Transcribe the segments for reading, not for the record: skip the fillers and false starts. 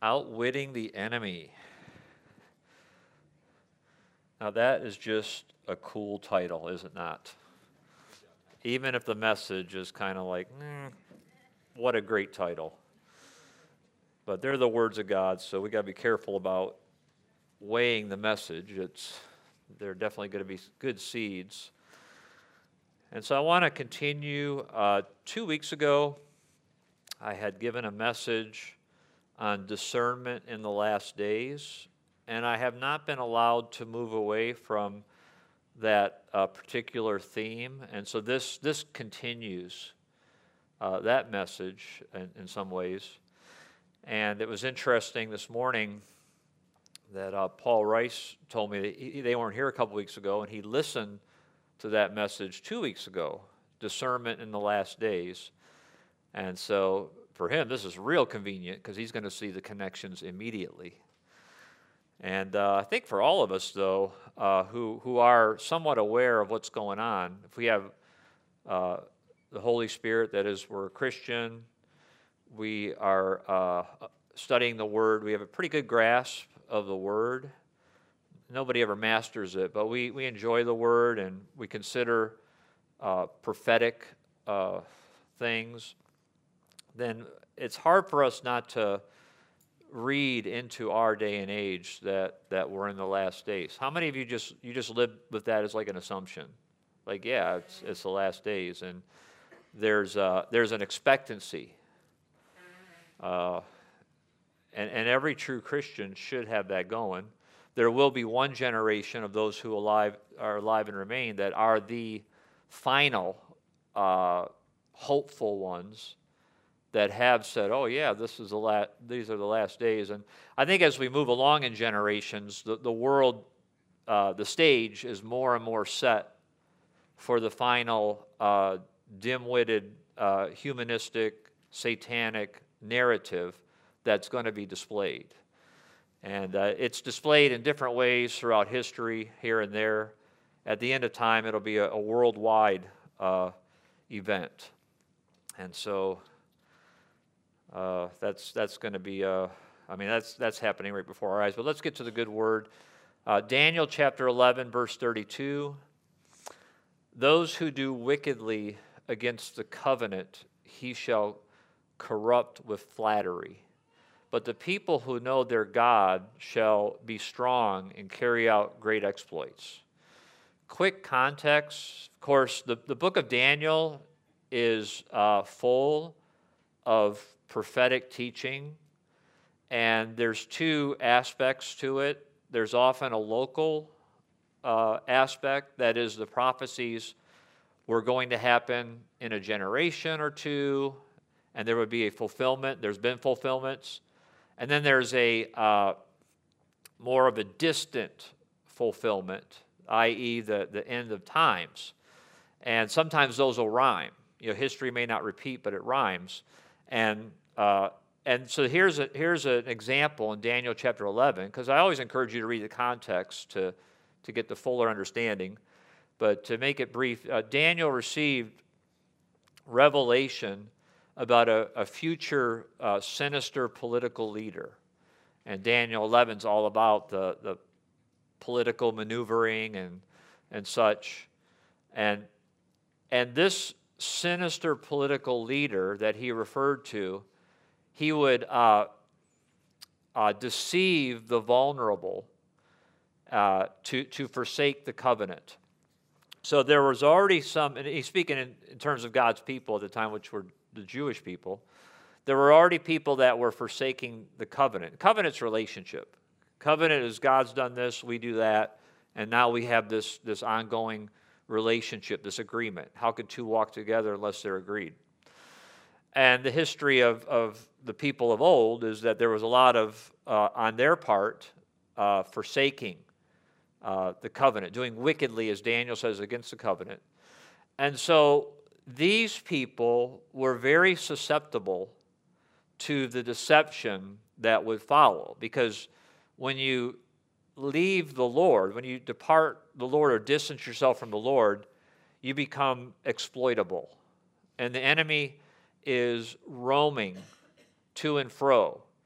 Outwitting the Enemy. Now that is just a cool title, is it not? Even if the message is kind of like, what a great title. But they're the words of God, so we got to be careful about weighing the message. They're definitely going to be good seeds. And so I want to continue. 2 weeks ago, I had given a message on discernment in the last days, and I have not been allowed to move away from that particular theme. And so this continues that message in some ways. And it was interesting this morning that Paul Rice told me that they weren't here a couple weeks ago, and he listened to that message 2 weeks ago, discernment in the last days. And so for him, this is real convenient because he's going to see the connections immediately. And I think for all of us, though, who are somewhat aware of what's going on, if we have the Holy Spirit, that is, we're a Christian, we are studying the Word, we have a pretty good grasp of the Word. Nobody ever masters it, but we enjoy the Word and we consider prophetic things. Then it's hard for us not to read into our day and age that we're in the last days. How many of you just live with that as like an assumption? Like, yeah, it's the last days, and there's an expectancy. And every true Christian should have that going. There will be one generation of those who are alive and remain that are the final hopeful ones that have said, "Oh yeah, these are the last days." And I think as we move along in generations, the world, the stage is more and more set for the final dim-witted, humanistic, satanic narrative that's going to be displayed. And it's displayed in different ways throughout history, here and there. At the end of time, it'll be a worldwide event. And so that's going to be, that's happening right before our eyes. But let's get to the good word. Daniel chapter 11, verse 32. Those who do wickedly against the covenant, he shall corrupt with flattery. But the people who know their God shall be strong and carry out great exploits. Quick context, of course, the book of Daniel is full of prophetic teaching, and there's two aspects to it. There's often a local aspect, that is, the prophecies were going to happen in a generation or two, and there would be a fulfillment. There's been fulfillments. And then there's a more of a distant fulfillment, i.e. the end of times. And sometimes those will rhyme. History may not repeat, but it rhymes. And so here's an example in Daniel chapter 11, because I always encourage you to read the context to get the fuller understanding. But to make it brief, Daniel received revelation about a future sinister political leader. And Daniel 11 is all about the political maneuvering and such. And this sinister political leader that he referred to, he would deceive the vulnerable to forsake the covenant. So there was already some, and he's speaking in terms of God's people at the time, which were the Jewish people. There were already people that were forsaking the covenant. Covenant's relationship. Covenant is God's done this, we do that, and now we have this ongoing relationship, this agreement. How could two walk together unless they're agreed? And the history of the people of old is that there was a lot of, on their part, forsaking the covenant, doing wickedly, as Daniel says, against the covenant. And so these people were very susceptible to the deception that would follow, because when you leave the Lord, when you depart the Lord or distance yourself from the Lord, you become exploitable. And the enemy is roaming to and fro.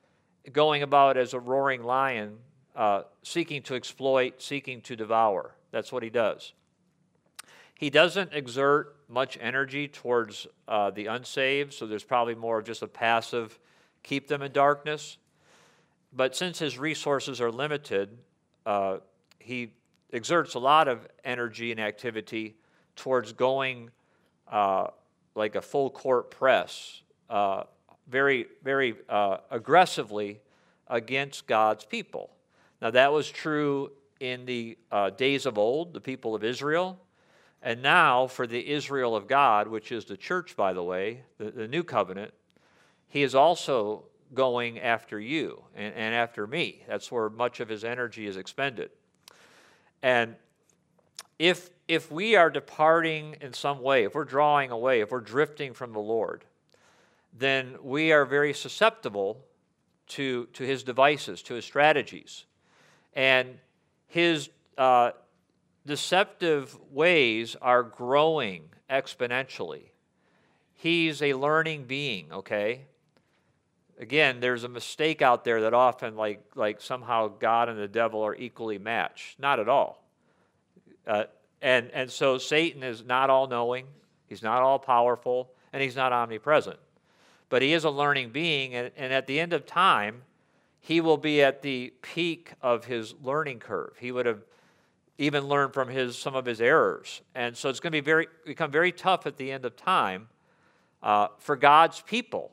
going about as a roaring lion, seeking to exploit, seeking to devour. That's what he does. He doesn't exert much energy towards the unsaved, so there's probably more of just a passive, keep them in darkness. But since his resources are limited, he exerts a lot of energy and activity towards going like a full court press, very, very aggressively against God's people. Now, that was true in the days of old, the people of Israel. And now, for the Israel of God, which is the church, by the way, the new covenant, he is also going after you and after me. That's where much of his energy is expended. And if we are departing in some way, if we're drawing away, if we're drifting from the Lord, then we are very susceptible to his devices, to his strategies. And his deceptive ways are growing exponentially. He's a learning being, okay? Again, there's a mistake out there that often like somehow God and the devil are equally matched. Not at all. And so Satan is not all-knowing, he's not all-powerful, and he's not omnipresent. But he is a learning being, and at the end of time, he will be at the peak of his learning curve. He would have even learned from some of his errors. And so it's going to become very tough at the end of time for God's people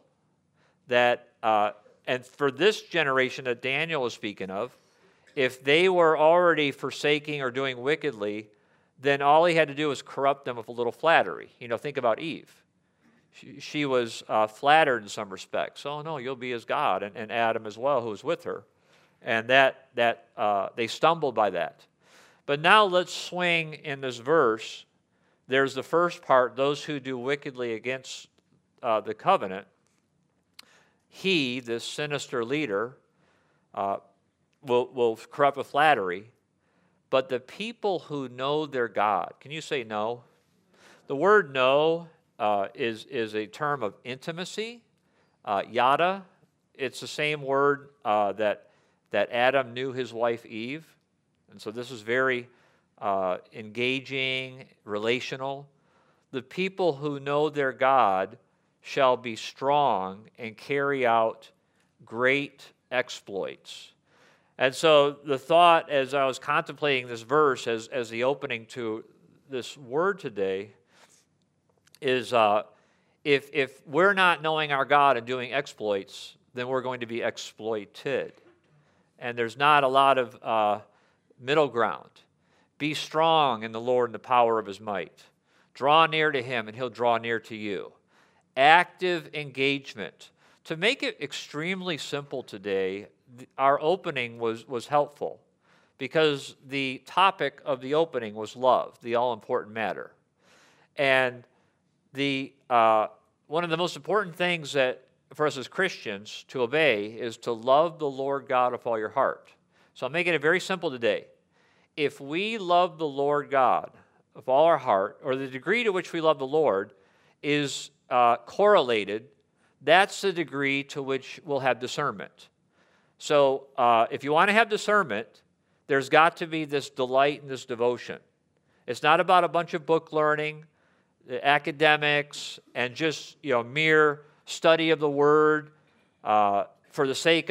and for this generation that Daniel is speaking of, if they were already forsaking or doing wickedly, then all he had to do was corrupt them with a little flattery. Think about Eve. She was flattered in some respects. Oh, no, you'll be as God, and Adam as well, who was with her. And that they stumbled by that. But now let's swing in this verse. There's the first part, those who do wickedly against the covenant. He, this sinister leader, will corrupt with flattery. But the people who know their God, can you say no? The word know is a term of intimacy, yada. It's the same word that Adam knew his wife Eve. And so this is very engaging, relational. The people who know their God shall be strong and carry out great exploits. And so the thought as I was contemplating this verse as the opening to this word today is if we're not knowing our God and doing exploits, then we're going to be exploited. And there's not a lot of middle ground. Be strong in the Lord and the power of his might. Draw near to him and he'll draw near to you. Active engagement. To make it extremely simple today, our opening was helpful because the topic of the opening was love, the all-important matter. And one of the most important things that for us as Christians to obey is to love the Lord God with all your heart. So I'm making it very simple today. If we love the Lord God with all our heart, or the degree to which we love the Lord is correlated, that's the degree to which we'll have discernment. So if you want to have discernment, there's got to be this delight and this devotion. It's not about a bunch of book learning, academics, and just mere study of the Word for the sake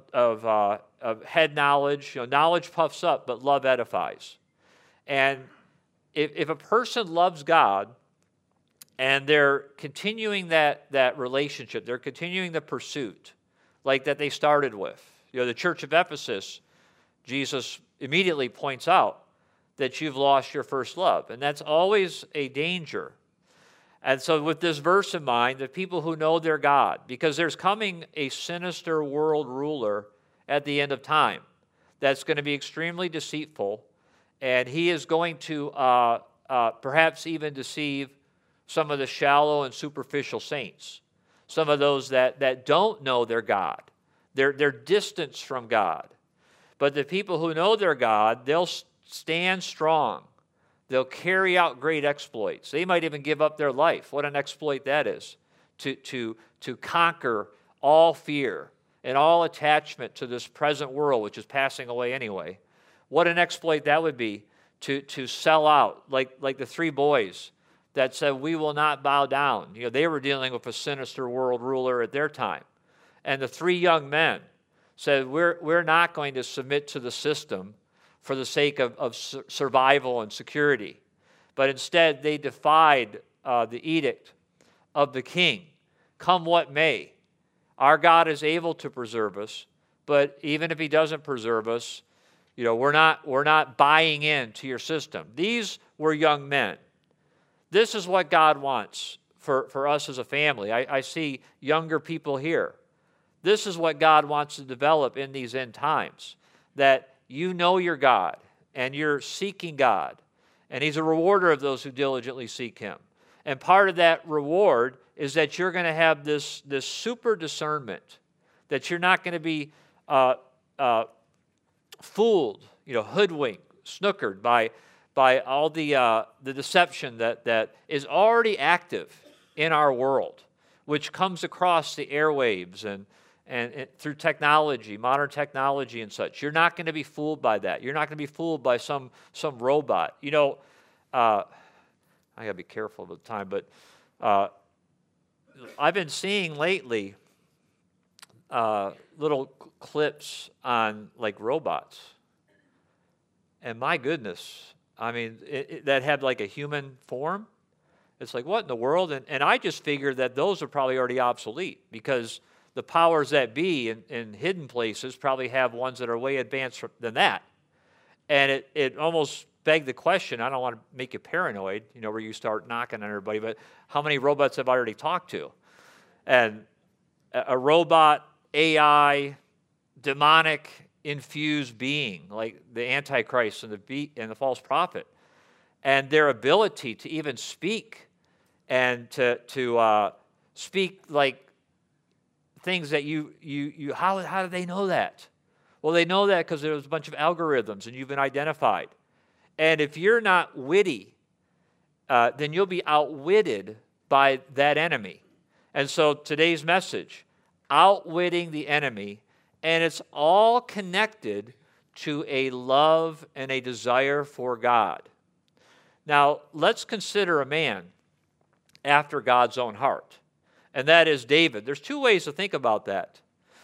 of head knowledge. Knowledge puffs up, but love edifies. And if a person loves God and they're continuing that relationship, they're continuing the pursuit, like that they started with. The church of Ephesus, Jesus immediately points out that you've lost your first love. And that's always a danger. And so with this verse in mind, the people who know their God, because there's coming a sinister world ruler at the end of time that's going to be extremely deceitful, and he is going to perhaps even deceive some of the shallow and superficial saints, some of those that don't know their God. They're distanced from God. But the people who know their God, they'll stand strong. They'll carry out great exploits. They might even give up their life. What an exploit that is, to conquer all fear and all attachment to this present world, which is passing away anyway. What an exploit that would be to sell out, like the three boys that said, we will not bow down. You know, they were dealing with a sinister world ruler at their time. And the three young men said, we're not going to submit to the system for the sake of survival and security. But instead, they defied the edict of the king. Come what may, our God is able to preserve us, but even if he doesn't preserve us, you know, we're not buying into your system. These were young men. This is what God wants for us as a family. I see younger people here. This is what God wants to develop in these end times, that you know your God and you're seeking God, and he's a rewarder of those who diligently seek him. And part of that reward is that you're going to have this super discernment, that you're not going to be fooled, you know, hoodwinked, snookered by all the deception that is already active in our world, which comes across the airwaves and through technology, modern technology and such. You're not going to be fooled by that. You're not going to be fooled by some robot. You know, I got to be careful of the time, but I've been seeing lately little clips on like robots. And my goodness, I mean, that had like a human form. It's like, what in the world? And I just figured that those are probably already obsolete, because the powers that be in hidden places probably have ones that are way advanced than that. And it almost begged the question, I don't want to make you paranoid, you know, where you start knocking on everybody, but how many robots have I already talked to? And a robot, AI, demonic infused being like the Antichrist and the false prophet, and their ability to even speak and to speak like things that you how do they know that? Well, they know that because there was a bunch of algorithms and you've been identified. And if you're not witty, then you'll be outwitted by that enemy. And so today's message, outwitting the enemy, and it's all connected to a love and a desire for God. Now, let's consider a man after God's own heart, and that is David. There's two ways to think about that.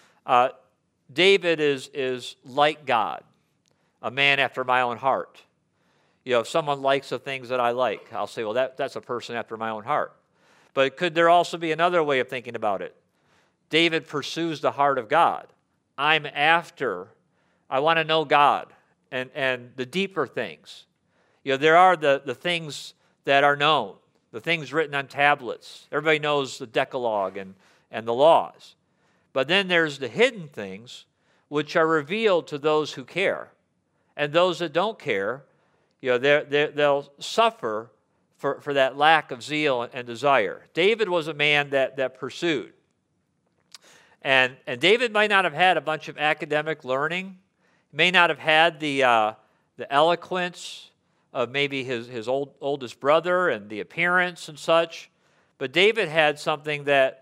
David is like God, a man after my own heart. You know, if someone likes the things that I like, I'll say, well, that's a person after my own heart. But could there also be another way of thinking about it? David pursues the heart of God. I want to know God and the deeper things. You know, there are the things that are known, the things written on tablets. Everybody knows the Decalogue and the laws. But then there's the hidden things which are revealed to those who care. And those that don't care, you know, they'll suffer for that lack of zeal and desire. David was a man that pursued. And David might not have had a bunch of academic learning, may not have had the eloquence of maybe his oldest brother and the appearance and such, but David had something that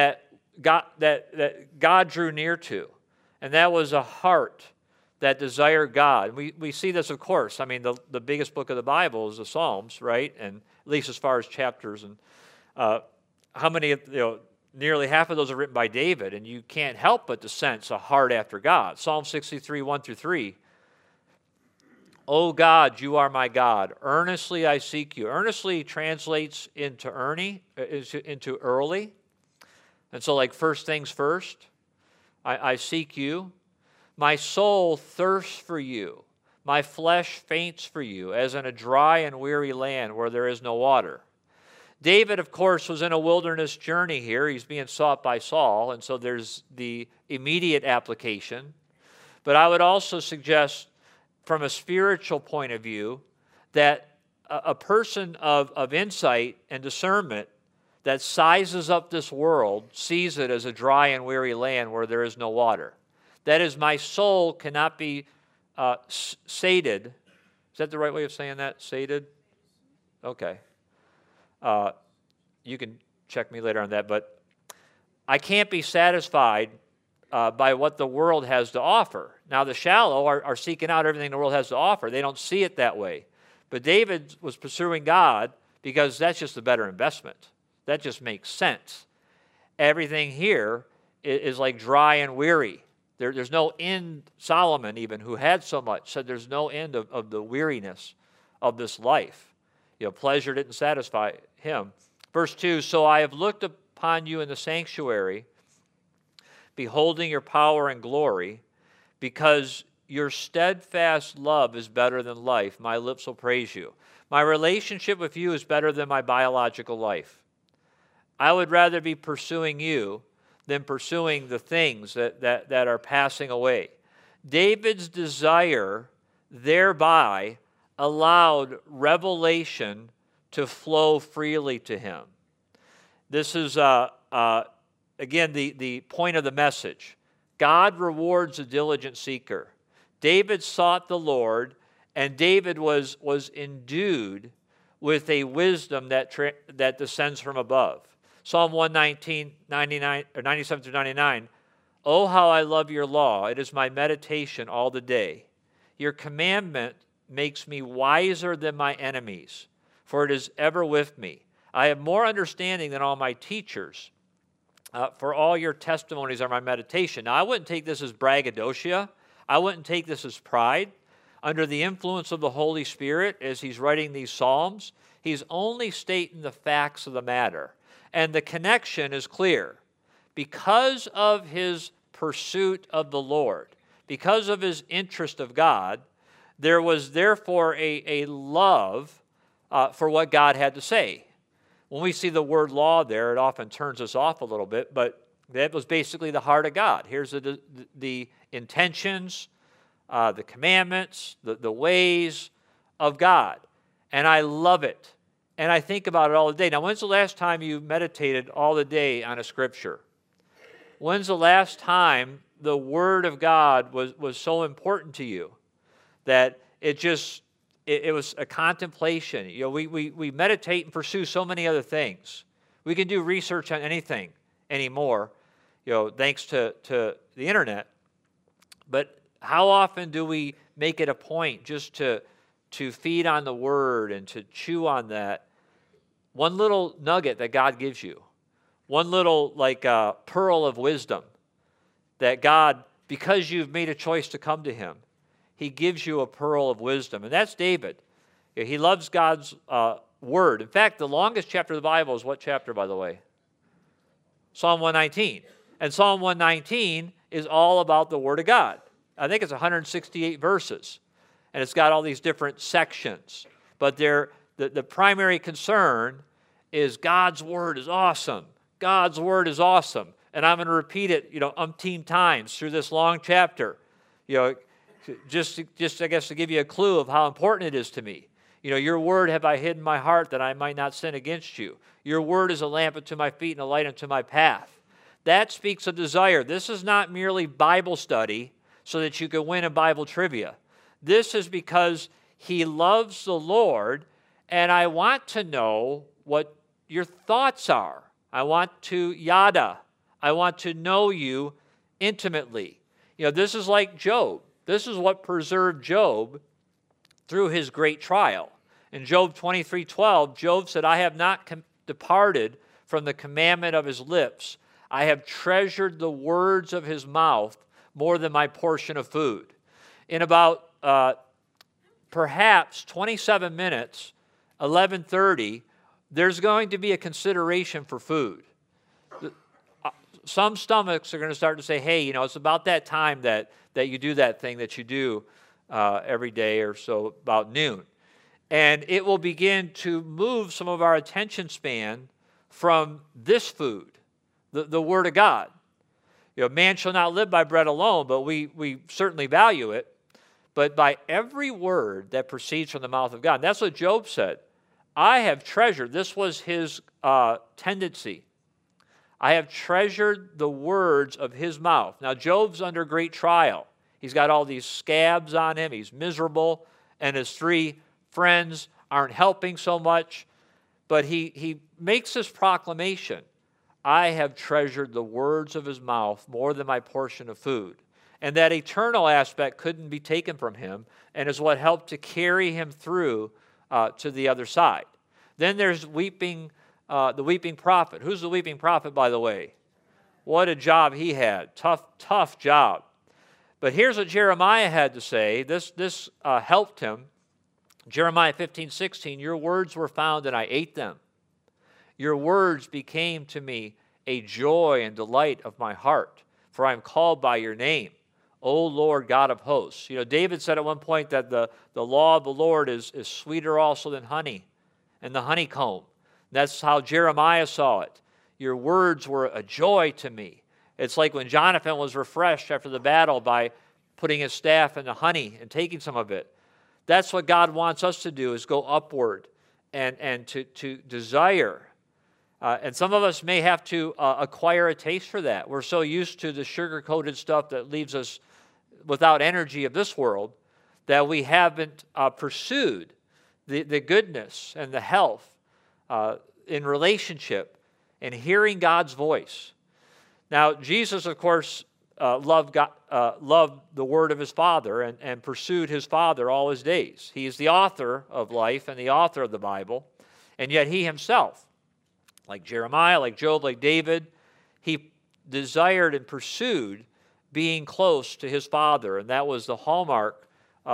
God drew near to, and that was a heart that desired God. We see this, of course. I mean, the biggest book of the Bible is the Psalms, right? And at least as far as chapters, and how many, nearly half of those are written by David, and you can't help but to sense a heart after God. Psalm 63, 1-3. O God, you are my God. Earnestly I seek you. Earnestly translates into early. And so like first things first, I seek you. My soul thirsts for you. My flesh faints for you, as in a dry and weary land where there is no water. David, of course, was in a wilderness journey here. He's being sought by Saul, and so there's the immediate application. But I would also suggest, from a spiritual point of view, that a person of insight and discernment that sizes up this world sees it as a dry and weary land where there is no water. That is, my soul cannot be sated. Is that the right way of saying that? Sated? Okay. You can check me later on that, but I can't be satisfied by what the world has to offer. Now, the shallow are seeking out everything the world has to offer. They don't see it that way. But David was pursuing God because that's just a better investment. That just makes sense. Everything here is like dry and weary. There's no end. Solomon, even, who had so much, said there's no end of the weariness of this life. Pleasure didn't satisfy him. Verse 2, so I have looked upon you in the sanctuary, beholding your power and glory, because your steadfast love is better than life. My lips will praise you. My relationship with you is better than my biological life. I would rather be pursuing you than pursuing the things that are passing away. David's desire thereby allowed revelation to flow freely to him. This is, again, the point of the message. God rewards a diligent seeker. David sought the Lord, and David was endued with a wisdom that descends from above. Psalm 119, 97 through 99, oh, how I love your law. It is my meditation all the day. Your commandment makes me wiser than my enemies, for it is ever with me. I have more understanding than all my teachers, for all your testimonies are my meditation. Now, I wouldn't take this as braggadocio. I wouldn't take this as pride. Under the influence of the Holy Spirit, as he's writing these Psalms, he's only stating the facts of the matter. And the connection is clear. Because of his pursuit of the Lord, because of his interest of God, there was therefore a love for what God had to say. When we see the word law there, it often turns us off a little bit, but that was basically the heart of God. Here's the intentions, the commandments, the ways of God. And I love it. And I think about it all the day. Now, when's the last time you meditated all the day on a scripture? When's the last time the Word of God was so important to you that it was a contemplation? We meditate and pursue so many other things. We can do research on anything anymore, thanks to the internet. But how often do we make it a point just to feed on the Word and to chew on that? One little nugget that God gives you, one little pearl of wisdom that God, because you've made a choice to come to him, he gives you a pearl of wisdom. And that's David. He loves God's word. In fact, the longest chapter of the Bible is what chapter, by the way? Psalm 119. And Psalm 119 is all about the word of God. I think it's 168 verses. And it's got all these different sections. But the primary concern is God's word is awesome. God's word is awesome. And I'm going to repeat it, umpteen times through this long chapter. Just I guess to give you a clue of how important it is to me. Your word have I hid in my heart that I might not sin against you. Your word is a lamp unto my feet and a light unto my path. That speaks of desire. This is not merely Bible study so that you can win a Bible trivia. This is because he loves the Lord, and I want to know what your thoughts are. I want to yada. I want to know you intimately. This is like Job. This is what preserved Job through his great trial. In Job 23:12, Job said, I have not departed from the commandment of his lips. I have treasured the words of his mouth more than my portion of food. In about perhaps 27 minutes, 11:30, there's going to be a consideration for food. Some stomachs are going to start to say, hey, it's about that time that you do that thing that you do every day or so about noon. And it will begin to move some of our attention span from this food, the Word of God. Man shall not live by bread alone, but we certainly value it, but by every word that proceeds from the mouth of God. And that's what Job said. I have treasured, this was his tendency. I have treasured the words of his mouth. Now, Job's under great trial. He's got all these scabs on him. He's miserable, and his 3 friends aren't helping so much. But he makes this proclamation. I have treasured the words of his mouth more than my portion of food. And that eternal aspect couldn't be taken from him and is what helped to carry him through to the other side. Then there's the weeping prophet. Who's the weeping prophet, by the way? What a job he had. Tough job. But here's what Jeremiah had to say. This helped him. Jeremiah 15:16, your words were found and I ate them. Your words became to me a joy and delight of my heart, for I am called by your name, O Lord God of hosts. You know, David said at one point that the law of the Lord is sweeter also than honey and the honeycomb. That's how Jeremiah saw it. Your words were a joy to me. It's like when Jonathan was refreshed after the battle by putting his staff in the honey and taking some of it. That's what God wants us to do, is go upward and to desire. And some of us may have to acquire a taste for that. We're so used to the sugar-coated stuff that leaves us without energy of this world that we haven't pursued the goodness and the health in relationship and hearing God's voice. Now, Jesus, of course, loved the word of his Father and pursued his Father all his days. He is the author of life and the author of the Bible, and yet he himself, like Jeremiah, like Job, like David, he desired and pursued being close to his Father, and that was the hallmark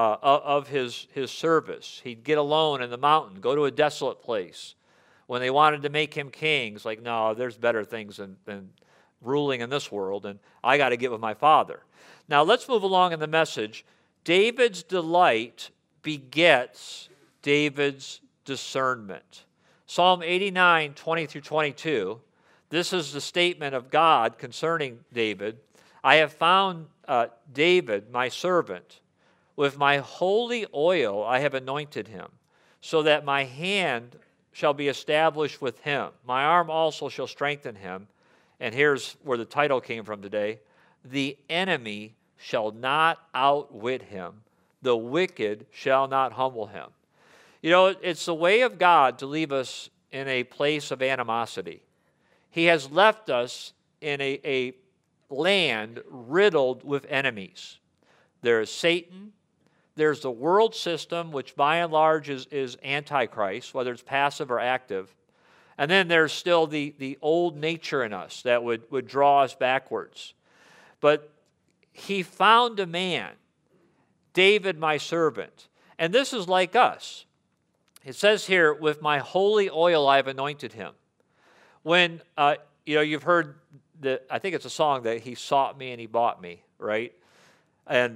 of his service. He'd get alone in the mountain, go to a desolate place. When they wanted to make him king, it's like, no, there's better things than ruling in this world, and I got to get with my Father. Now, let's move along in the message. David's delight begets David's discernment. Psalm 89, 20 through 22, this is the statement of God concerning David. I have found David, my servant. With my holy oil I have anointed him, so that my hand shall be established with him. My arm also shall strengthen him. And here's where the title came from today. The enemy shall not outwit him. The wicked shall not humble him. You know, it's the way of God to leave us in a place of animosity. He has left us in a land riddled with enemies. There is Satan. There's the world system, which by and large is antichrist, whether it's passive or active. And then there's still the old nature in us that would draw us backwards. But he found a man, David my servant. And this is like us. It says here, with my holy oil I have anointed him. When, you've heard, I think it's a song that he sought me and he bought me, right? And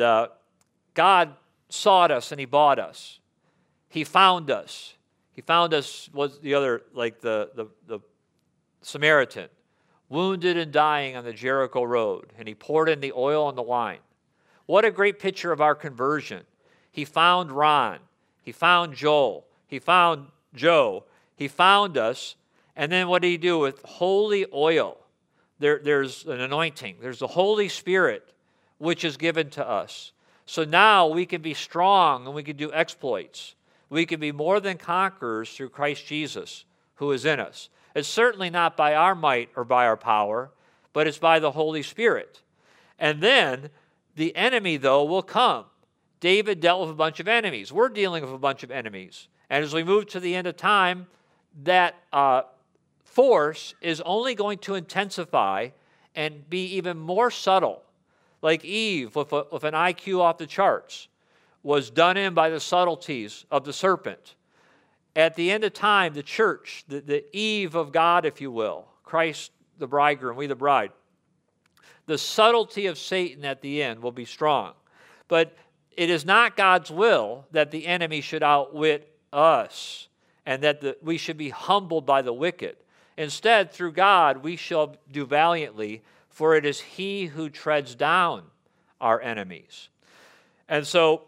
God sought us and he bought us. He found us. He found us, was the other, like the Samaritan, wounded and dying on the Jericho road, and he poured in the oil and the wine. What a great picture of our conversion. He found Ron. He found Joel. He found Joe. He found us. And then what did he do with holy oil? There's an anointing. There's the Holy Spirit, which is given to us. So now we can be strong and we can do exploits. We can be more than conquerors through Christ Jesus, who is in us. It's certainly not by our might or by our power, but it's by the Holy Spirit. And then the enemy, though, will come. David dealt with a bunch of enemies. We're dealing with a bunch of enemies. And as we move to the end of time, that force is only going to intensify and be even more subtle. Like Eve, with an IQ off the charts, was done in by the subtleties of the serpent. At the end of time, the church, the Eve of God, if you will, Christ the bridegroom, we the bride, the subtlety of Satan at the end will be strong. But it is not God's will that the enemy should outwit us and that we should be humbled by the wicked. Instead, through God, we shall do valiantly, for it is he who treads down our enemies. And so,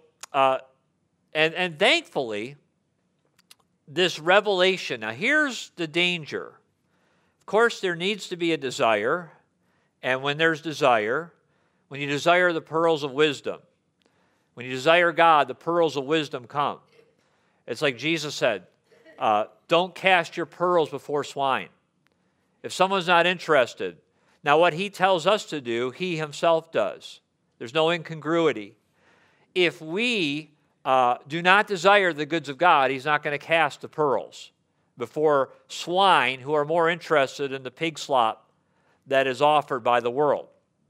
and thankfully, this revelation, now here's the danger. Of course, there needs to be a desire, and when there's desire, when you desire the pearls of wisdom, when you desire God, the pearls of wisdom come. It's like Jesus said, don't cast your pearls before swine. If someone's not interested, now what he tells us to do, he himself does. There's no incongruity. If we do not desire the goods of God, he's not going to cast the pearls before swine who are more interested in the pig slop that is offered by the world.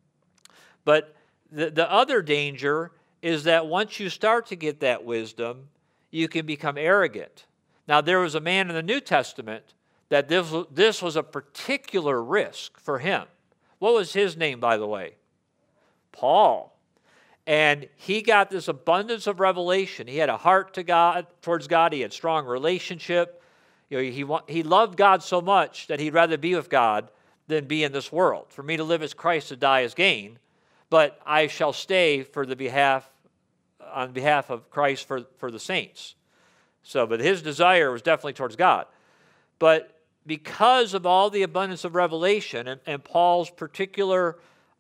But the other danger is that once you start to get that wisdom, you can become arrogant. Now, there was a man in the New Testament that this was a particular risk for him. What was his name, by the way? Paul. And he got this abundance of revelation. He had a heart to God, towards God. He had strong relationship. He loved God so much that he'd rather be with God than be in this world. For me to live as Christ, to die as gain. But I shall stay on behalf of Christ for the saints. But his desire was definitely towards God. But because of all the abundance of revelation and Paul's particular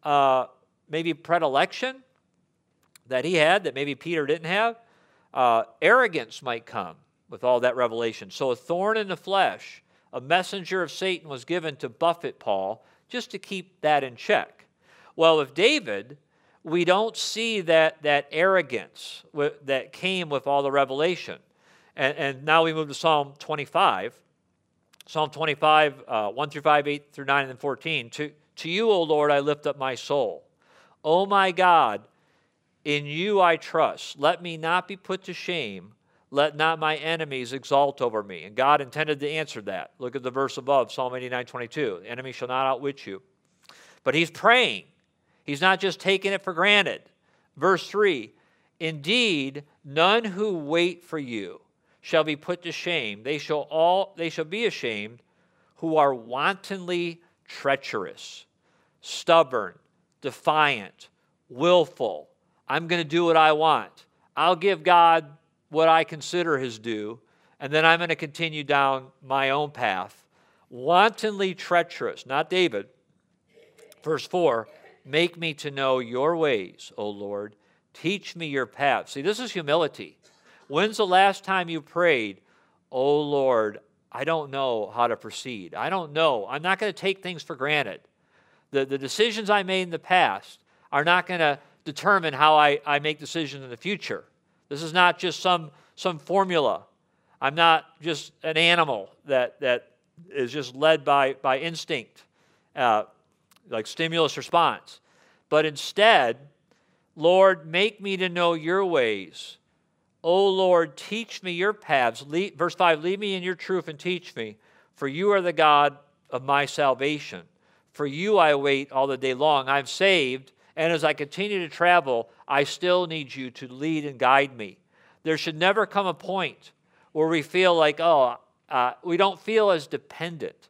maybe predilection that he had that maybe Peter didn't have, arrogance might come with all that revelation. So a thorn in the flesh, a messenger of Satan was given to buffet Paul just to keep that in check. Well, with David, we don't see that arrogance that came with all the revelation. And now we move to Psalm 25. Psalm 25, 1 through 5, 8 through 9, and then 14. To you, O Lord, I lift up my soul. O my God, in you I trust. Let me not be put to shame. Let not my enemies exalt over me. And God intended to answer that. Look at the verse above, Psalm 89, 22. The enemy shall not outwit you. But he's praying. He's not just taking it for granted. Verse 3, indeed, none who wait for you shall be put to shame. They shall be ashamed who are wantonly treacherous, stubborn, defiant, willful. I'm going to do what I want. I'll give God what I consider his due, and then I'm going to continue down my own path. Wantonly treacherous, not David. Verse 4, make me to know your ways, O Lord. Teach me your paths. See, this is humility. When's the last time you prayed, oh Lord, I don't know how to proceed. I don't know. I'm not going to take things for granted. The decisions I made in the past are not going to determine how I make decisions in the future. This is not just some formula. I'm not just an animal that is just led by instinct, like stimulus response. But instead, Lord, make me to know your ways. O Lord, teach me your paths. Verse 5, lead me in your truth and teach me, for you are the God of my salvation. For you I wait all the day long. I'm saved, and as I continue to travel, I still need you to lead and guide me. There should never come a point where we feel like, we don't feel as dependent.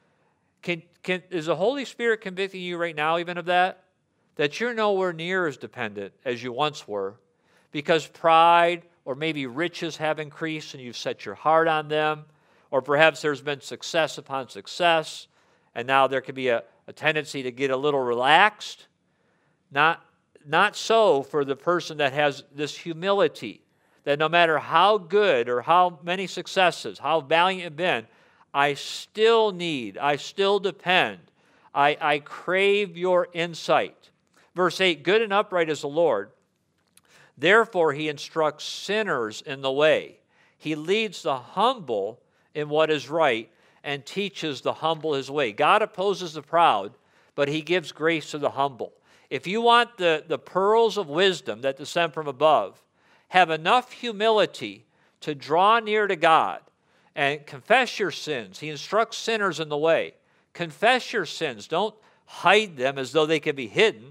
Is the Holy Spirit convicting you right now even of that? That you're nowhere near as dependent as you once were because pride or maybe riches have increased and you've set your heart on them, or perhaps there's been success upon success, and now there could be a tendency to get a little relaxed. Not so for the person that has this humility, that no matter how good or how many successes, how valiant you've been, I still depend. I crave your insight. Verse 8, good and upright is the Lord. Therefore, he instructs sinners in the way. He leads the humble in what is right and teaches the humble his way. God opposes the proud, but he gives grace to the humble. If you want the pearls of wisdom that descend from above, have enough humility to draw near to God and confess your sins. He instructs sinners in the way. Confess your sins. Don't hide them as though they can be hidden,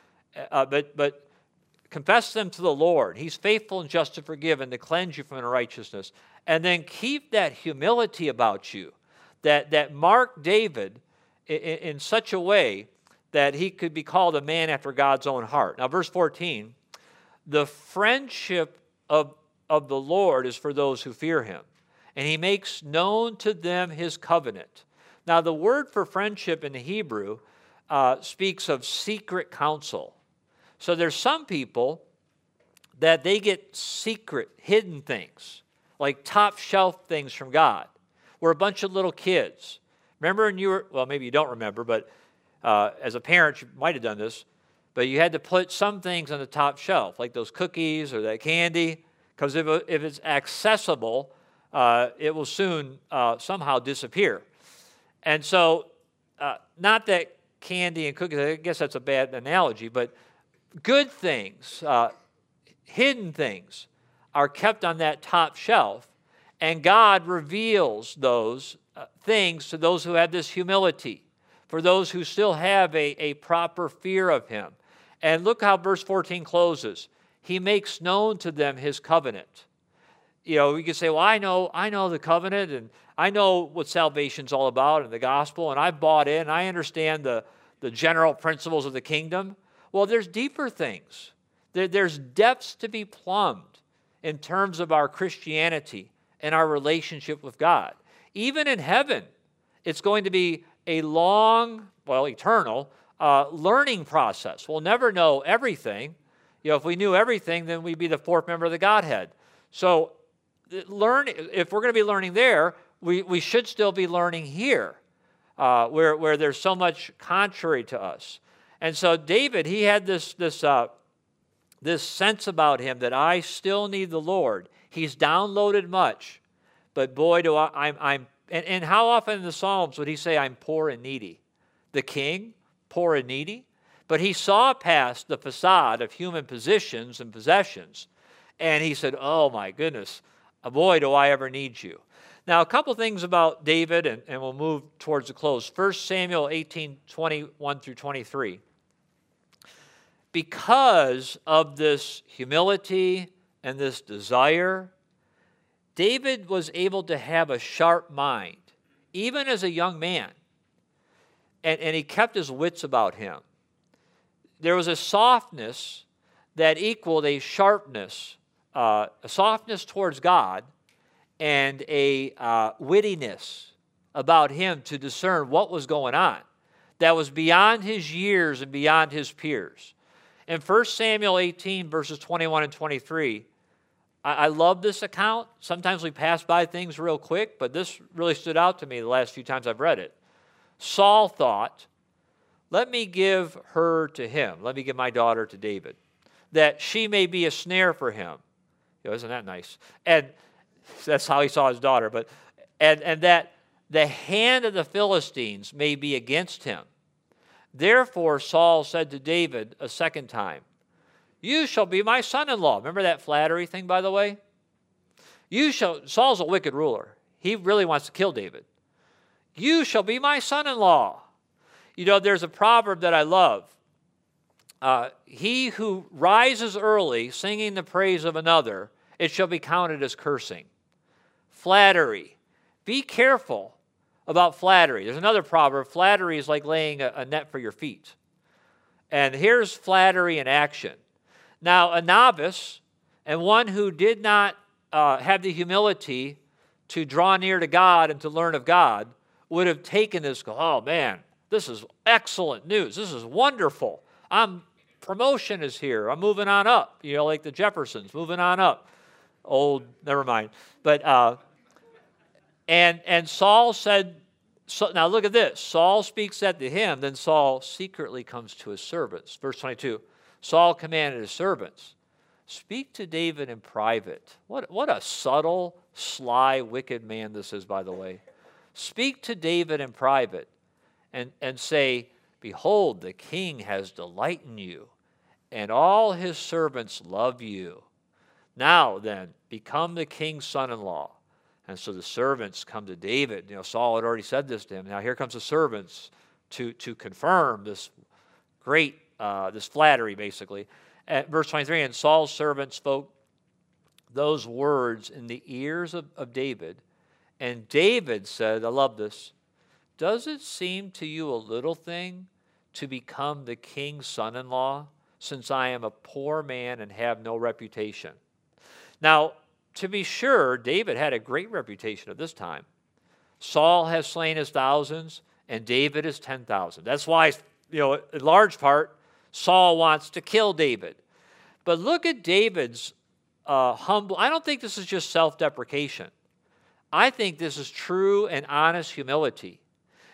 but confess them to the Lord. He's faithful and just to forgive and to cleanse you from unrighteousness. And then keep that humility about you that marked David in such a way that he could be called a man after God's own heart. Now, verse 14, the friendship of the Lord is for those who fear him, and he makes known to them his covenant. Now, the word for friendship in the Hebrew speaks of secret counsel. So there's some people that they get secret, hidden things, like top shelf things from God. We're a bunch of little kids. Remember when you were, well, maybe you don't remember, but as a parent, you might have done this, but you had to put some things on the top shelf, like those cookies or that candy, because if it's accessible, it will soon somehow disappear. And so, not that candy and cookies, I guess that's a bad analogy, but good things, hidden things, are kept on that top shelf, and God reveals those things to those who have this humility, for those who still have a proper fear of him. And look how verse 14 closes. He makes known to them his covenant. You know, we could say, well, I know the covenant, and I know what salvation's all about and the gospel, and I've bought in, and I understand the general principles of the kingdom. Well, there's deeper things. There's depths to be plumbed in terms of our Christianity and our relationship with God. Even in heaven, it's going to be a long, well, eternal learning process. We'll never know everything. You know, if we knew everything, then we'd be the fourth member of the Godhead. So if we're going to be learning there, we should still be learning here, where there's so much contrary to us. And so David, he had this sense about him that I still need the Lord. He's downloaded much, but boy, do I'm and how often in the Psalms would he say, I'm poor and needy? The king, poor and needy? But he saw past the facade of human positions and possessions, and he said, oh my goodness, boy, do I ever need you. Now, a couple things about David, and we'll move towards the close. 1 Samuel 18:21 through 23. Because of this humility and this desire, David was able to have a sharp mind, even as a young man. And he kept his wits about him. There was a softness that equaled a sharpness, a softness towards God, and a wittiness about him to discern what was going on that was beyond his years and beyond his peers. In 1 Samuel 18, verses 21 and 23, I love this account. Sometimes we pass by things real quick, but this really stood out to me the last few times I've read it. Saul thought, let me give her to him. Let me give my daughter to David, that she may be a snare for him. You know, isn't that nice? And that's how he saw his daughter. But and that the hand of the Philistines may be against him. Therefore Saul said to David a second time, you shall be my son-in-law. Remember that flattery thing, by the way? Saul's a wicked ruler. He really wants to kill David. You shall be my son-in-law. You know, there's a proverb that I love. He who rises early singing the praise of another, it shall be counted as cursing. Flattery. Be careful about flattery. There's another proverb. Flattery is like laying a net for your feet. And here's flattery in action. Now, a novice and one who did not have the humility to draw near to God and to learn of God would have taken this, oh man, this is excellent news. This is wonderful. Promotion is here. I'm moving on up. You know, like the Jeffersons, moving on up. Old, never mind. But, and Saul said, now look at this. Saul speaks that to him, then Saul secretly comes to his servants. Verse 22. Saul commanded his servants, speak to David in private. What a subtle, sly, wicked man this is, by the way. Speak to David in private and say, behold, the king has delight in you, and all his servants love you. Now then, become the king's son-in-law. And so the servants come to David. You know, Saul had already said this to him. Now here comes the servants to confirm this great this flattery, basically. At verse 23, and Saul's servant spoke those words in the ears of David. And David said, I love this, does it seem to you a little thing to become the king's son-in-law, since I am a poor man and have no reputation? Now, to be sure, David had a great reputation at this time. Saul has slain his thousands, and David is 10,000. That's why, you know, in large part, Saul wants to kill David. But look at David's humble. I don't think this is just self-deprecation. I think this is true and honest humility.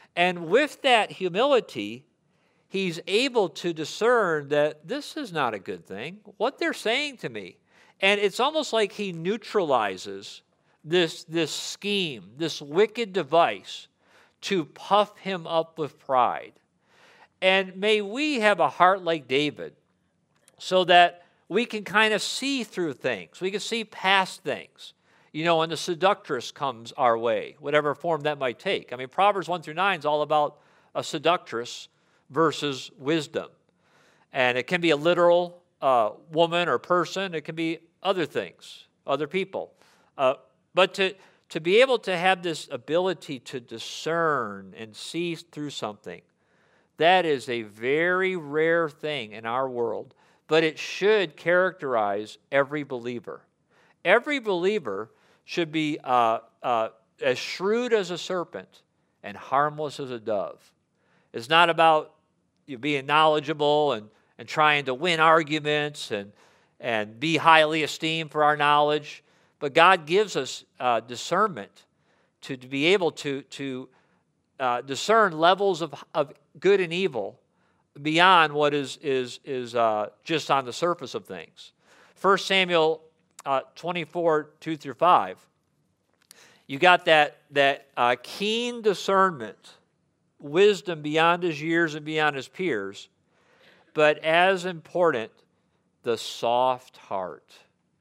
And with that humility, he's able to discern that this is not a good thing, what they're saying to me. And it's almost like he neutralizes this scheme, this wicked device to puff him up with pride. And may we have a heart like David so that we can kind of see through things. We can see past things. You know, when the seductress comes our way, whatever form that might take. I mean, Proverbs 1 through 9 is all about a seductress versus wisdom. And it can be a literal woman or person. It can be other things, other people. But to be able to have this ability to discern and see through something, that is a very rare thing in our world. But it should characterize every believer. Every believer should be as shrewd as a serpent and harmless as a dove. It's not about you being knowledgeable and trying to win arguments and be highly esteemed for our knowledge. But God gives us discernment to be able to discern levels of good and evil beyond what is just on the surface of things. 1 Samuel 24, 2 through 5. You got that keen discernment, wisdom beyond his years and beyond his peers, but as important, the soft heart.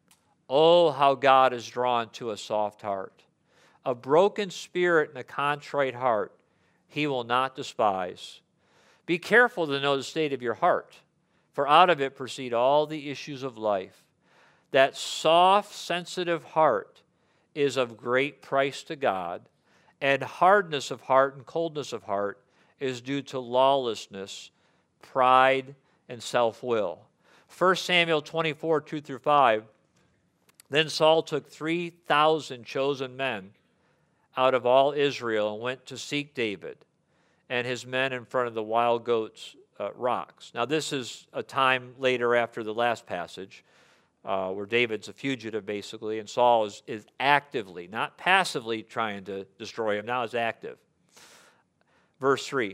Oh, how God is drawn to a soft heart. A broken spirit and a contrite heart he will not despise. Be careful to know the state of your heart, for out of it proceed all the issues of life. That soft, sensitive heart is of great price to God, and hardness of heart and coldness of heart is due to lawlessness, pride, and self-will. 1 Samuel 24, 2 through 5, then Saul took 3,000 chosen men out of all Israel and went to seek David and his men in front of the wild goats' rocks. Now this is a time later after the last passage where David's a fugitive basically, and Saul is actively, not passively trying to destroy him, now is active. Verse 3,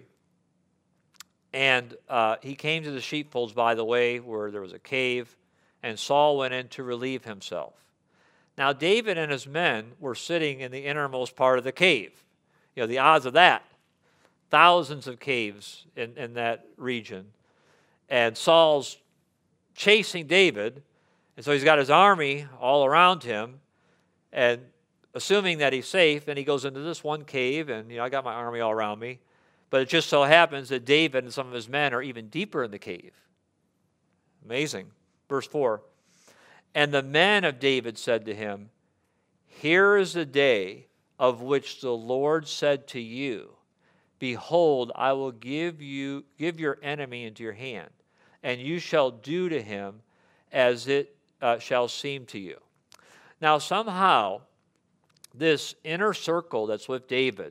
and he came to the sheepfolds by the way where there was a cave, and Saul went in to relieve himself. Now David and his men were sitting in the innermost part of the cave. You know, the odds of that. Thousands of caves in that region. And Saul's chasing David, and so he's got his army all around him, and assuming that he's safe, and he goes into this one cave, and, you know, I got my army all around me. But it just so happens that David and some of his men are even deeper in the cave. Amazing. Verse 4. And the men of David said to him, here is the day of which the Lord said to you, behold, I will give your enemy into your hand, and you shall do to him as it shall seem to you. Now somehow, this inner circle that's with David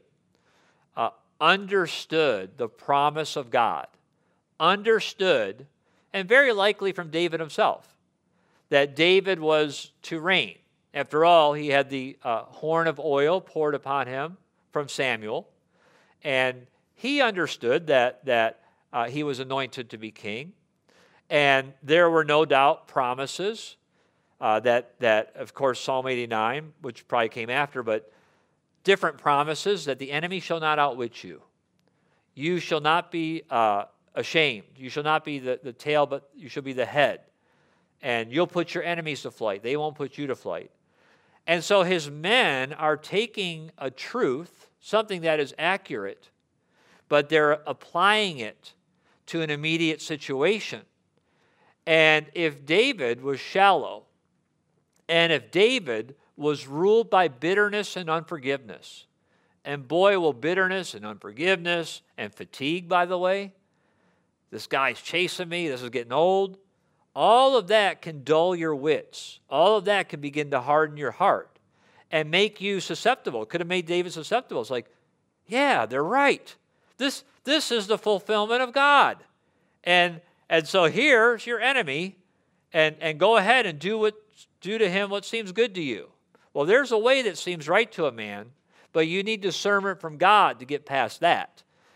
understood the promise of God, understood, and very likely from David himself, that David was to reign. After all, he had the horn of oil poured upon him from Samuel, and he understood that he was anointed to be king. And there were no doubt promises that, of course, Psalm 89, which probably came after, but different promises that the enemy shall not outwit you. You shall not be ashamed. You shall not be the tail, but you shall be the head. And you'll put your enemies to flight. They won't put you to flight. And so his men are taking a truth, something that is accurate, but they're applying it to an immediate situation. And if David was shallow, and if David was ruled by bitterness and unforgiveness, and boy, will bitterness and unforgiveness and fatigue, by the way, this guy's chasing me, this is getting old, all of that can dull your wits. All of that can begin to harden your heart and make you susceptible. It could have made David susceptible. It's like, yeah, they're right. This is the fulfillment of God. And so here's your enemy, and go ahead and do to him what seems good to you. Well, there's a way that seems right to a man, but you need discernment from God to get past that.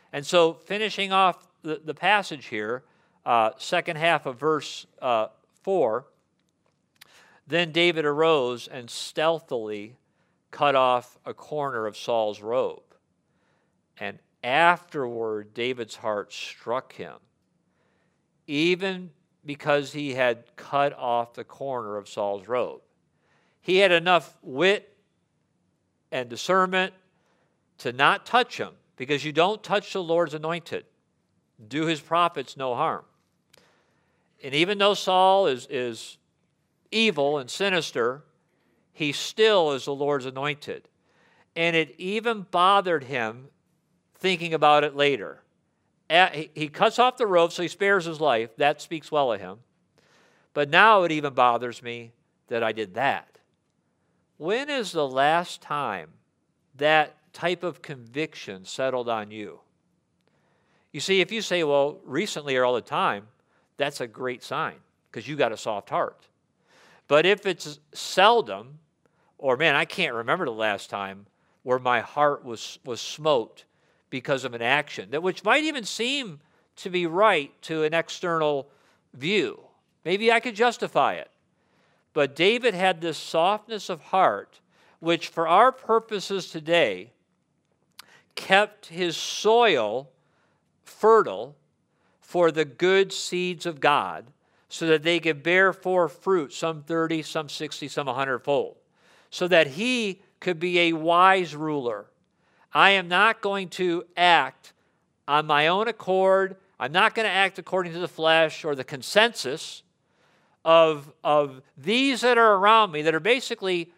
And so finishing off the passage here, second half of verse 4, then David arose and stealthily cut off a corner of Saul's robe. And afterward, David's heart struck him, even because he had cut off the corner of Saul's robe. He had enough wit and discernment to not touch him, because you don't touch the Lord's anointed. Do his prophets no harm. And even though Saul is evil and sinister, he still is the Lord's anointed. And it even bothered him thinking about it later. He cuts off the robe, so he spares his life. That speaks well of him. But now it even bothers me that I did that. When is the last time that type of conviction settled on you? You see, if you say, well, recently or all the time, that's a great sign, because you got a soft heart. But if it's seldom, or man, I can't remember the last time where my heart was smote because of an action, that which might even seem to be right to an external view. Maybe I could justify it. But David had this softness of heart, which for our purposes today kept his soil fertile for the good seeds of God, so that they could bear forth fruit, some 30, some 60, some 100-fold, so that he could be a wise ruler. I am not going to act on my own accord. I'm not going to act according to the flesh or the consensus of these that are around me, that are basically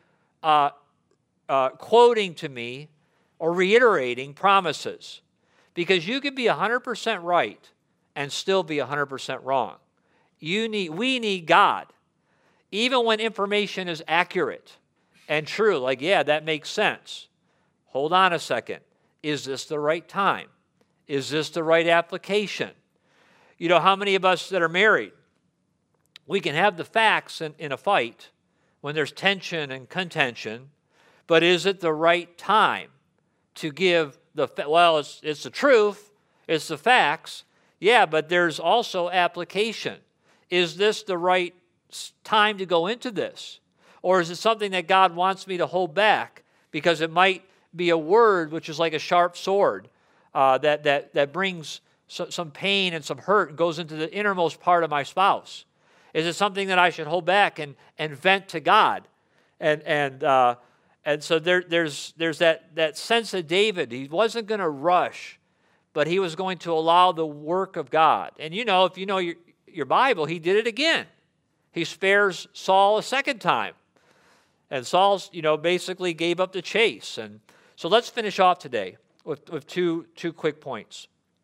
quoting to me or reiterating promises. Because you can be 100% right and still be 100% wrong. We need God. Even when information is accurate and true, like, yeah, that makes sense. Hold on a second. Is this the right time? Is this the right application? You know, how many of us that are married, we can have the facts in a fight when there's tension and contention, but is it the right time to give it's the truth, it's the facts, yeah, but there's also application. Is this the right time to go into this? Or is it something that God wants me to hold back because it might be a word which is like a sharp sword that brings some pain and some hurt and goes into the innermost part of my spouse? Is it something that I should hold back and vent to God? And so there's that sense of David. He wasn't going to rush, but he was going to allow the work of God. And you know, if you know your Bible, he did it again. He spares Saul a second time. And Saul's, basically gave up the chase. And so let's finish off today with two quick points.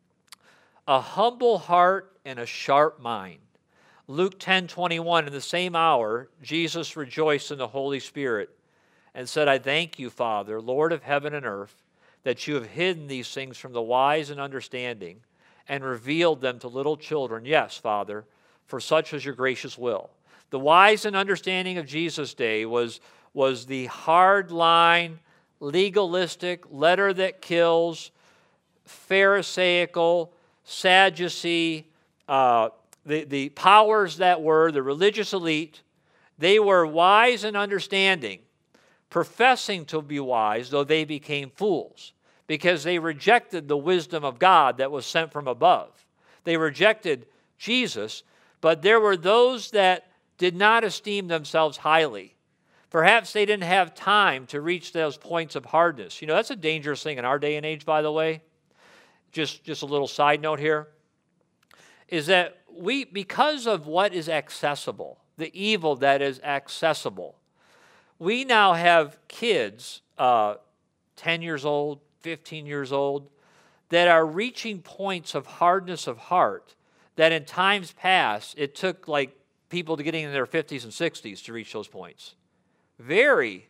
A humble heart and a sharp mind. Luke 10:21, in the same hour, Jesus rejoiced in the Holy Spirit and said, I thank you, Father, Lord of heaven and earth, that you have hidden these things from the wise and understanding and revealed them to little children. Yes, Father, for such was your gracious will. The wise and understanding of Jesus' day was the hard-line, legalistic, letter that kills, Pharisaical, Sadducee, the powers that were, the religious elite. They were wise and understanding, professing to be wise, though they became fools, because they rejected the wisdom of God that was sent from above. They rejected Jesus, but there were those that did not esteem themselves highly. Perhaps they didn't have time to reach those points of hardness. That's a dangerous thing in our day and age, by the way. Just a little side note here, is that because of what is accessible, the evil that is accessible, we now have kids, 10 years old, 15 years old, that are reaching points of hardness of heart that in times past, it took like people to getting in their 50s and 60s to reach those points. Very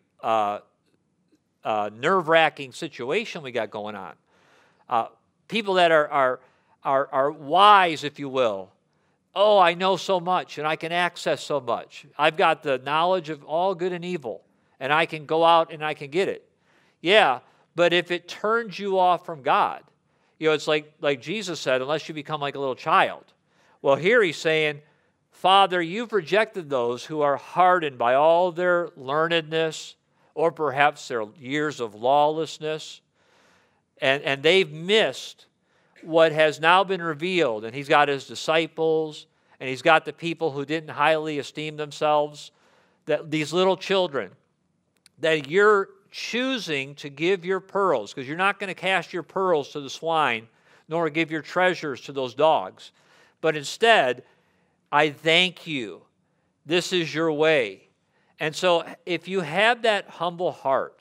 nerve-wracking situation we got going on. People that are wise, if you will. Oh, I know so much, and I can access so much. I've got the knowledge of all good and evil, and I can go out and I can get it. Yeah, but if it turns you off from God, It's like Jesus said, unless you become like a little child. Well, here he's saying, Father, you've rejected those who are hardened by all their learnedness or perhaps their years of lawlessness, and they've missed what has now been revealed. And he's got his disciples, and he's got the people who didn't highly esteem themselves, that these little children, that you're choosing to give your pearls, because you're not going to cast your pearls to the swine, nor give your treasures to those dogs. But instead, I thank you. This is your way. And so if you have that humble heart,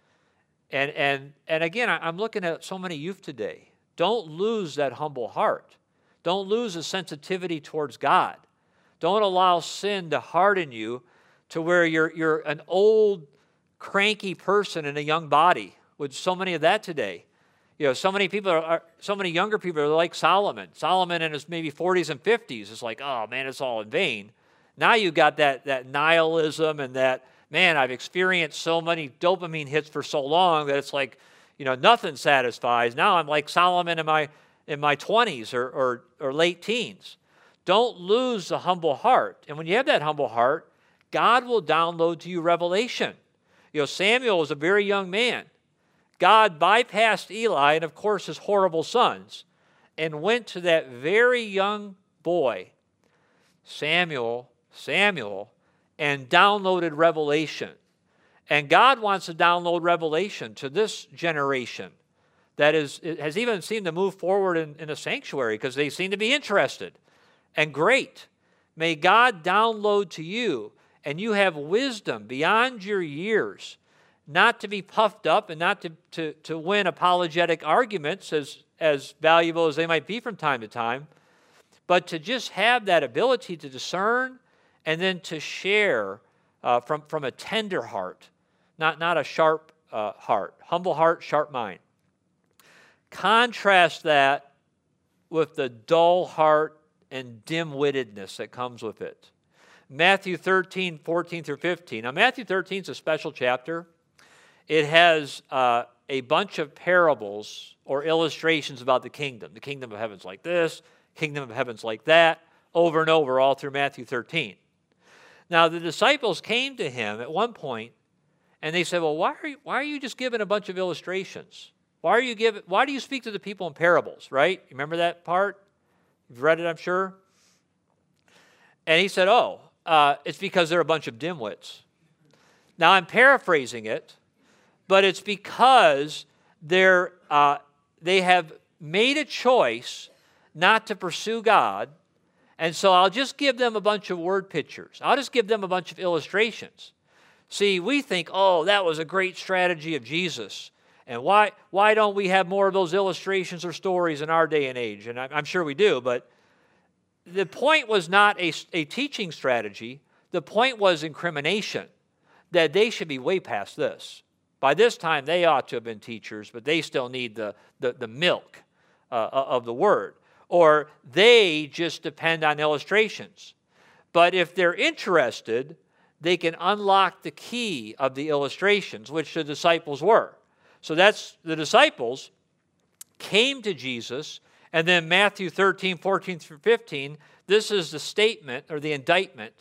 and again, I'm looking at so many youth today, don't lose that humble heart. Don't lose the sensitivity towards God. Don't allow sin to harden you to where you're an old, cranky person in a young body, with so many of that today. So many people so many younger people are like Solomon. Solomon in his maybe 40s and 50s is like, oh man, it's all in vain. Now you got that nihilism and that, man, I've experienced so many dopamine hits for so long that it's like, nothing satisfies. Now I'm like Solomon in my 20s or late teens. Don't lose the humble heart. And when you have that humble heart, God will download to you revelation. Samuel was a very young man. God bypassed Eli and, of course, his horrible sons and went to that very young boy, Samuel, and downloaded revelation. And God wants to download revelation to this generation that has even seemed to move forward in the sanctuary because they seem to be interested. And great. May God download to you, and you have wisdom beyond your years, not to be puffed up and not to win apologetic arguments, as valuable as they might be from time to time, but to just have that ability to discern and then to share from a tender heart, not a sharp heart. Humble heart, sharp mind. Contrast that with the dull heart and dim-wittedness that comes with it. Matthew 13, 14 through 15. Now, Matthew 13 is a special chapter. It has a bunch of parables or illustrations about the kingdom. The kingdom of heaven's like this, kingdom of heaven's like that, over and over all through Matthew 13. Now, the disciples came to him at one point, and they said, well, why are you just giving a bunch of illustrations? Why do you speak to the people in parables, right? You remember that part? You've read it, I'm sure. And he said, it's because they're a bunch of dimwits. Now, I'm paraphrasing it, but it's because they have made a choice not to pursue God, and so I'll just give them a bunch of word pictures. I'll just give them a bunch of illustrations. See, we think, that was a great strategy of Jesus, and why don't we have more of those illustrations or stories in our day and age? And I'm sure we do, but the point was not a teaching strategy. The point was incrimination, that they should be way past this. By this time, they ought to have been teachers, but they still need the milk of the word. Or they just depend on illustrations. But if they're interested, they can unlock the key of the illustrations, which the disciples were. So that's the disciples came to Jesus, and then Matthew 13, 14 through 15, this is the statement or the indictment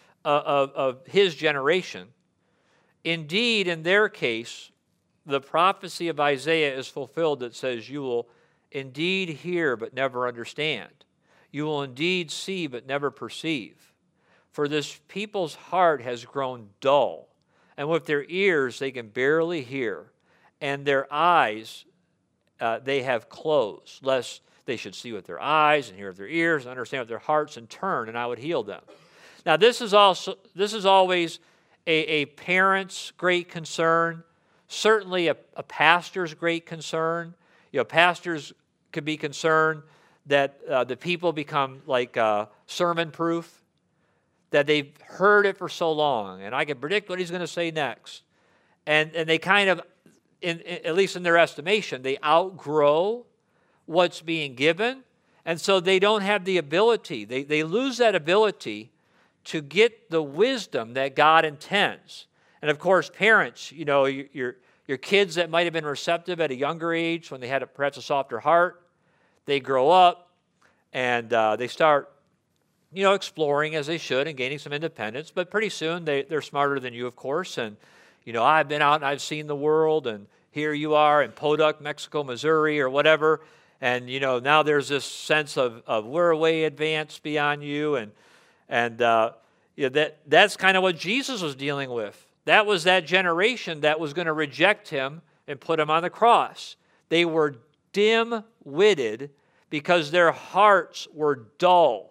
of his generation. Indeed, in their case, the prophecy of Isaiah is fulfilled that says, you will indeed hear but never understand. You will indeed see but never perceive. For this people's heart has grown dull, and with their ears they can barely hear, and their eyes they have closed, lest they should see with their eyes and hear with their ears and understand with their hearts and turn, and I would heal them. Now, this is always a parent's great concern, certainly a pastor's great concern. Pastors could be concerned that the people become like sermon-proof, that they've heard it for so long, and I can predict what he's going to say next. And they kind of, at least in their estimation, they outgrow what's being given, and so they don't have the ability. They lose that ability to get the wisdom that God intends. And of course, parents, you're Your kids that might have been receptive at a younger age when they had perhaps a softer heart, they grow up and they start, exploring as they should and gaining some independence. But pretty soon they're smarter than you, of course. And, I've been out and I've seen the world, and here you are in Podunk, Mexico, Missouri, or whatever. And, now there's this sense of we're way advanced beyond you. And that's kind of what Jesus was dealing with. That was that generation that was going to reject him and put him on the cross. They were dim-witted because their hearts were dull.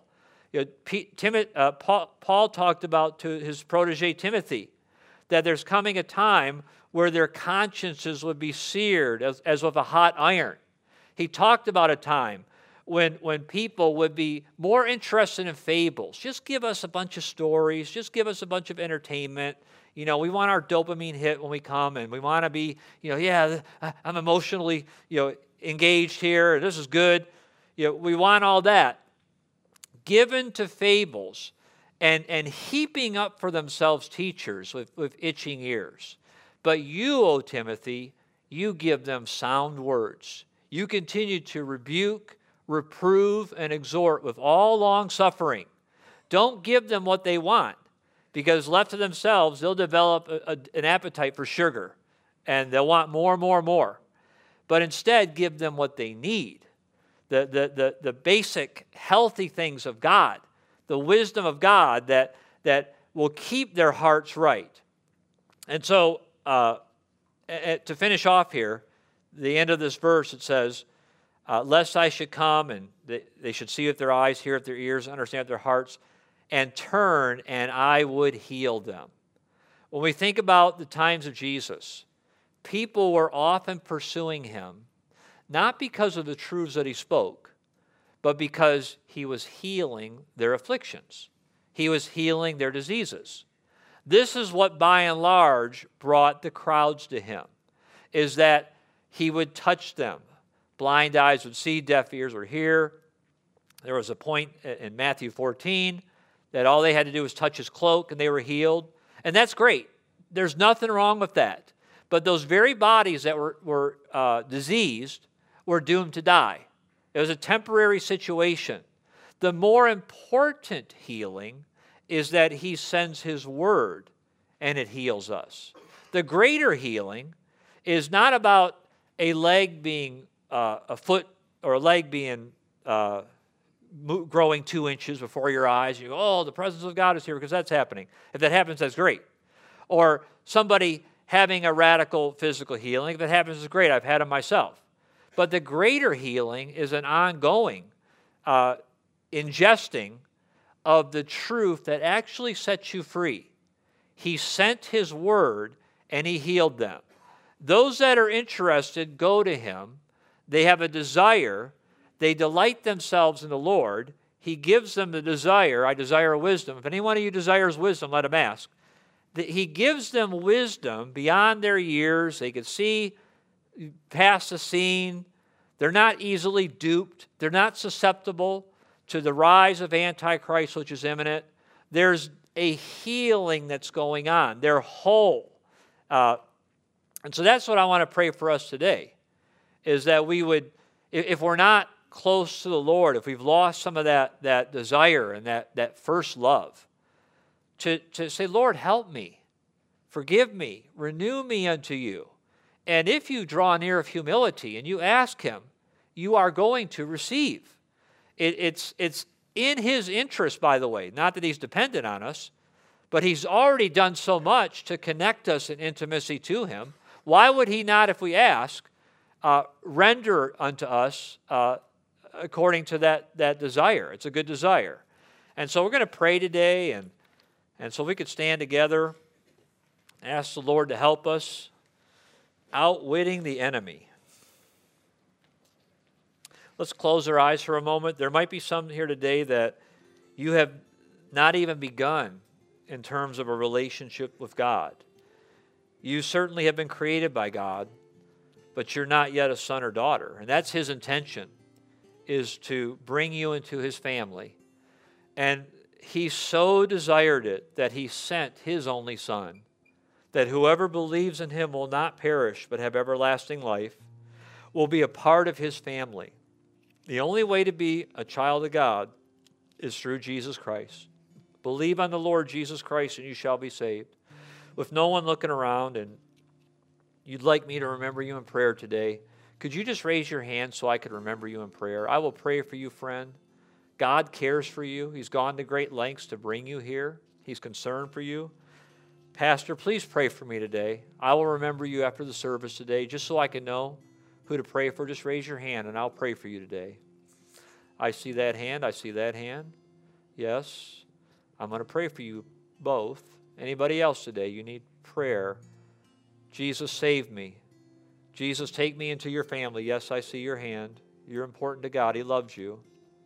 Paul talked about to his protege Timothy that there's coming a time where their consciences would be seared as with a hot iron. He talked about a time when people would be more interested in fables. Just give us a bunch of stories. Just give us a bunch of entertainment. We want our dopamine hit when we come, and we want to be, I'm emotionally, engaged here. This is good. We want all that. Given to fables and heaping up for themselves teachers with itching ears. But you, O Timothy, you give them sound words. You continue to rebuke, reprove, and exhort with all long suffering. Don't give them what they want, because left to themselves, they'll develop an appetite for sugar, and they'll want more. But instead, give them what they need, the basic healthy things of God, the wisdom of God that will keep their hearts right. And so, to finish off here, the end of this verse, it says, lest I should come, and they should see with their eyes, hear with their ears, understand with their hearts, and turn, and I would heal them. When we think about the times of Jesus, people were often pursuing him, not because of the truths that he spoke, but because he was healing their afflictions. He was healing their diseases. This is what, by and large, brought the crowds to him, is that he would touch them. Blind eyes would see, deaf ears would hear. There was a point in Matthew 14 that all they had to do was touch his cloak and they were healed. And that's great. There's nothing wrong with that. But those very bodies that were diseased were doomed to die. It was a temporary situation. The more important healing is that he sends his word and it heals us. The greater healing is not about a leg being a foot or a leg being growing 2 inches before your eyes. You go, oh, the presence of God is here, because that's happening. If that happens, that's great. Or somebody having a radical physical healing. If that happens, it's great. I've had them myself. But the greater healing is an ongoing ingesting of the truth that actually sets you free. He sent his word and he healed them. Those that are interested go to him. They have a desire. They delight themselves in the Lord. He gives them the desire. I desire wisdom. If any one of you desires wisdom, let him ask. He gives them wisdom beyond their years. They can see past the scene. They're not easily duped. They're not susceptible to the rise of Antichrist, which is imminent. There's a healing that's going on. They're whole. And so that's what I want to pray for us today, is that we would, if we're not close to the Lord, if we've lost some of that desire and that first love, to say, Lord, help me, forgive me, renew me unto you. And if you draw near of humility and you ask him, you are going to receive. It's in his interest, by the way, not that he's dependent on us, but he's already done so much to connect us in intimacy to him. Why would he not, if we ask, render unto us according to that desire? It's a good desire. And so we're going to pray today, and so we could stand together, ask the Lord to help us, outwitting the enemy. Let's close our eyes for a moment. There might be some here today that you have not even begun in terms of a relationship with God. You certainly have been created by God, but you're not yet a son or daughter. And that's his intention, is to bring you into his family. And he so desired it that he sent his only son, that whoever believes in him will not perish but have everlasting life, will be a part of his family. The only way to be a child of God is through Jesus Christ. Believe on the Lord Jesus Christ and you shall be saved. With no one looking around and you'd like me to remember you in prayer today, could you just raise your hand so I could remember you in prayer? I will pray for you, friend. God cares for you. He's gone to great lengths to bring you here. He's concerned for you. Pastor, please pray for me today. I will remember you after the service today, just so I can know who to pray for. Just raise your hand and I'll pray for you today. I see that hand. I see that hand. Yes. I'm going to pray for you both. Anybody else today, you need prayer. Jesus, save me. Jesus, take me into your family. Yes, I see your hand. You're important to God. He loves you.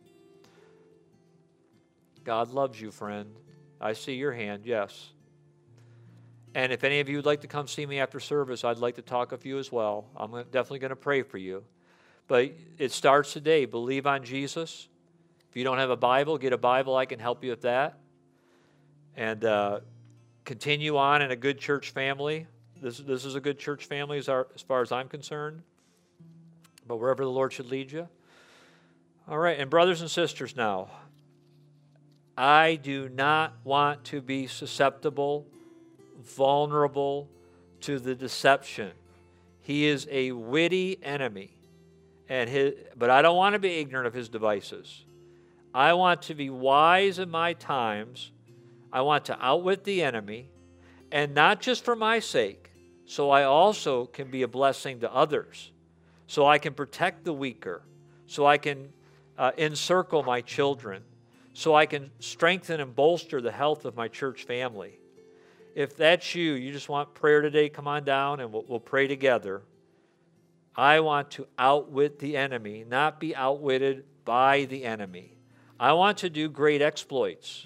God loves you, friend. I see your hand, yes. And if any of you would like to come see me after service, I'd like to talk with you as well. I'm definitely going to pray for you. But it starts today. Believe on Jesus. If you don't have a Bible, get a Bible. I can help you with that. And continue on in a good church family. This is a good church family as far as I'm concerned. But wherever the Lord should lead you. All right, and brothers and sisters now, I do not want to be susceptible, vulnerable to the deception. He is a witty enemy, but I don't want to be ignorant of his devices. I want to be wise in my times. I want to outwit the enemy, and not just for my sake, so I also can be a blessing to others, so I can protect the weaker, so I can encircle my children, so I can strengthen and bolster the health of my church family. If that's you, you just want prayer today, come on down and we'll pray together. I want to outwit the enemy, not be outwitted by the enemy. I want to do great exploits.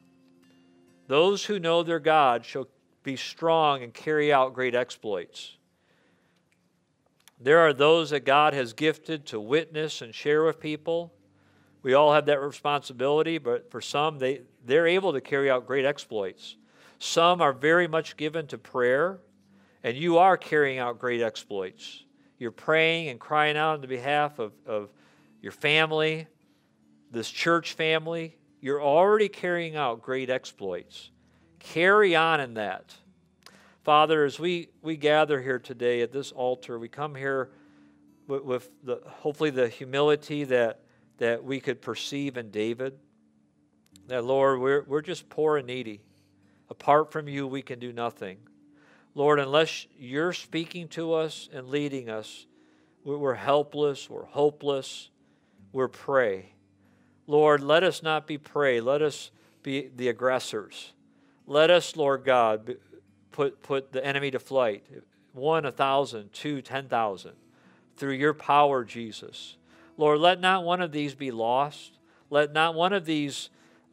Those who know their God shall be strong and carry out great exploits. There are those that God has gifted to witness and share with people. We all have that responsibility, but for some, they're able to carry out great exploits. Some are very much given to prayer, and you are carrying out great exploits. You're praying and crying out on the behalf of your family, this church family. You're already carrying out great exploits. Carry on in that. Father, as we gather here today at this altar, we come here with hopefully the humility that we could perceive in David. That, Lord, we're just poor and needy. Apart from you, we can do nothing. Lord, unless you're speaking to us and leading us, we're helpless, we're hopeless, we're prey. Lord, let us not be prey. Let us be the aggressors. Let us, Lord God, put the enemy to flight. 1, 1,000, 2, 10,000. Through your power, Jesus. Lord, let not one of these be lost. Let not one of these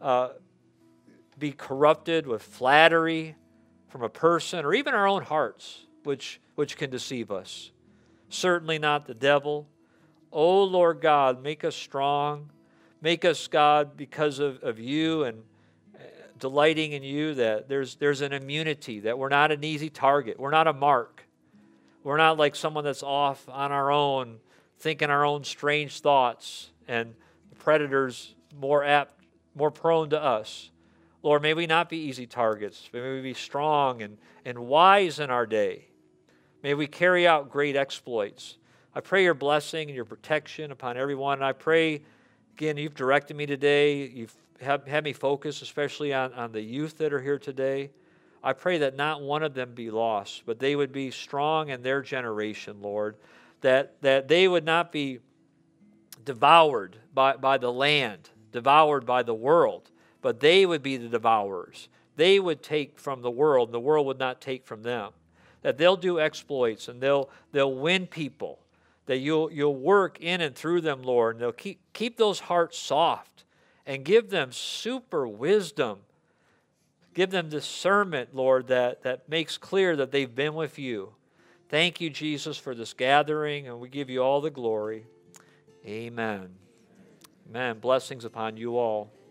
be corrupted with flattery from a person or even our own hearts, which can deceive us. Certainly not the devil. Oh, Lord God, make us strong. Make us, God, because of you and delighting in you, that there's an immunity, that we're not an easy target. We're not a mark. We're not like someone that's off on our own, thinking our own strange thoughts, and predators more prone to us. Lord, may we not be easy targets. May we be strong and wise in our day. May we carry out great exploits. I pray your blessing and your protection upon everyone. And I pray, again, you've directed me today. You've had me focus especially on the youth that are here today. I pray that not one of them be lost, but they would be strong in their generation, Lord. That they would not be devoured by the land, devoured by the world, but they would be the devourers. They would take from the world, and the world would not take from them. That they'll do exploits, and they'll win people. That you'll work in and through them, Lord, and they'll keep those hearts soft and give them super wisdom. Give them discernment, Lord, that makes clear that they've been with you. Thank you, Jesus, for this gathering, and we give you all the glory. Amen. Amen. Blessings upon you all.